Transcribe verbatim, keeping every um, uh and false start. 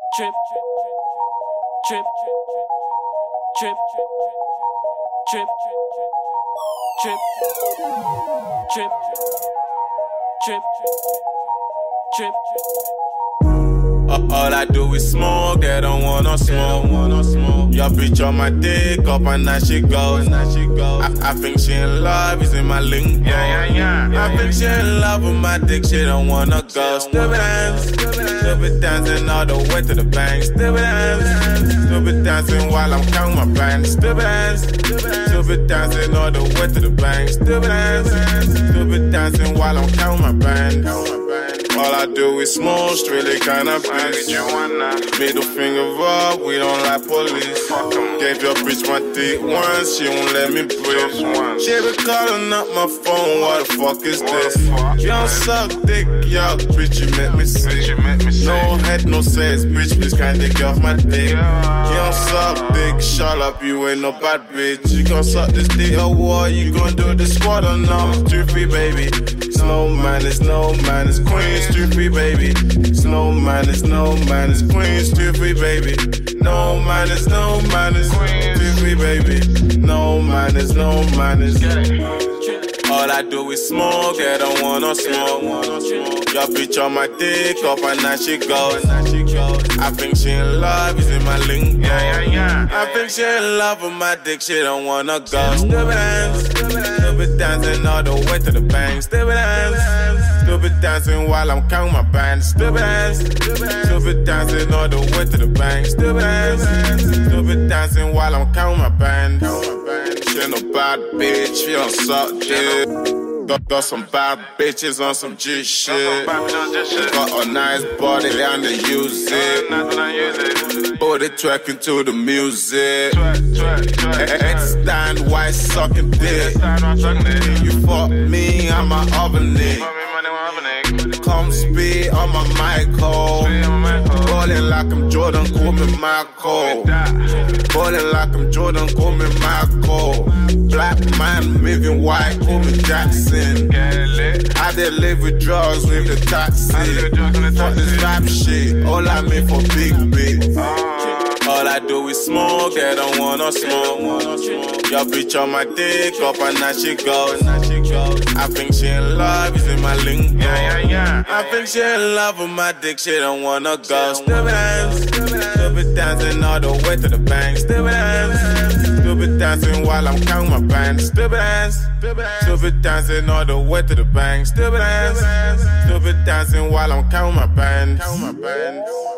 Trip, trip, trip, trip, trip, trip, trip, trip. All I do is smoke, they don't wanna smoke. Your bitch on my dick, up and now she goes. I, I think she in love, is in my lingo. Yeah, yeah, yeah. I think she in love with my dick, she don't wanna go. Stupid dance, stupid dancing all the way to the bank. Stupid dance, stupid dancing while I'm counting my bank. Stupid dance, stupid dancing all the way to the bank. Stupid dance, stupid dancing while I'm counting my bank. All I do is smoke, strictly kinda piss. Middle finger up, we don't like police. Gave your bitch my dick once, she won't let me breathe. She be calling up my phone, what the fuck is this? You don't suck dick, yo, bitch, you make me sick. No head, no sex, bitch, please can't take off my dick. You don't suck dick, shut up, you ain't no bad bitch. You gon' suck this dick or what? You gon' do the squad or no? Two, three, baby. No man, it's no man, it's Queens, two, three, baby. It's no man, it's no man, it's Queens, two, three, baby. No man, it's no man, it's Queens, two, three, baby. No man, it's no man, it's. All I do is smoke, they don't wanna smoke. Your bitch on my dick, up and now she goes. I think she in love, is in my lingo. Yeah, yeah, yeah. I think she in love with my dick, she don't wanna go. Stupid dance, stupid dancing all the way to the bank. Stupid dance, stupid dancing while I'm counting my band. Stupid dance, stupid dancing all the way to the bank. Stupid dance, stupid dancing while I'm counting my band. She ain't no bad bitch, she don't suck dick. Got, got some bad bitches on some G shit. Got a nice body and they use it. Body twerking to the music. Headstand white sucking dick. You fuck me, I'm a oven nick. Come speed on my Michael. Ballin' like I'm Jordan, call me Michael. Ballin' like I'm Jordan, call me Michael. Black man moving white, call me Jackson. I did live with drugs with the taxi. Fuck this rap shit, all I mean for big big. All I do is smoke, they don't wanna smoke. Your bitch on my dick, up and now she goes. I think she in love, is in my lingo. Yeah, yeah, yeah. I think she in love with my dick, she don't wanna go. Stupid dance, stupid dancing all the way to the bank. Stupid dance, stupid dancing while I'm counting my band. Stupid dance, stupid dancing all the way to the bank. Stupid dance, stupid dancing while I'm counting my band.